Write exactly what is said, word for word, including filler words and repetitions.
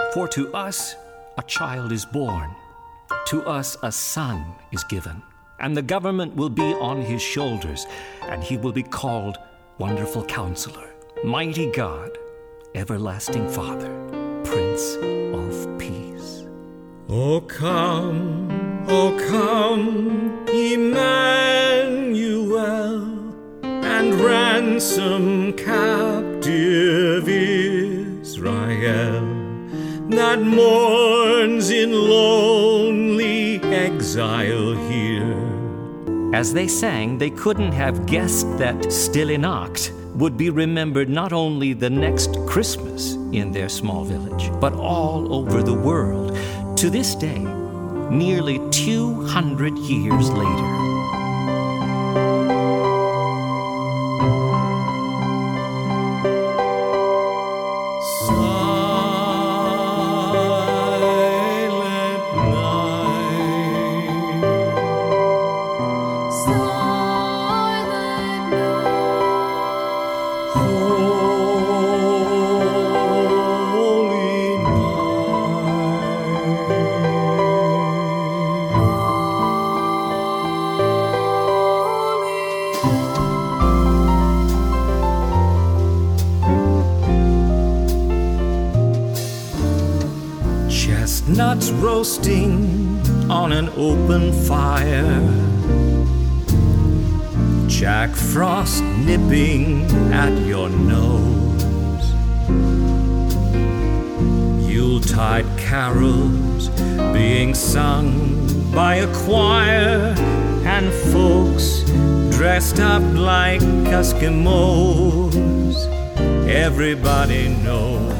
For to us a child is born, to us a son is given, and the government will be on his shoulders, and he will be called Wonderful Counselor, Mighty God, Everlasting Father, Prince of Peace. O come, O come, Emmanuel, and ransom captive Israel that mourns in lonely exile here. As they sang, they couldn't have guessed that Stille Nacht would be remembered not only the next Christmas in their small village, but all over the world, to this day, nearly two hundred years later. Chestnuts roasting on an open fire, Jack Frost nipping at your nose, Yuletide carols being sung by a choir, and folks dressed up like Eskimos. Everybody knows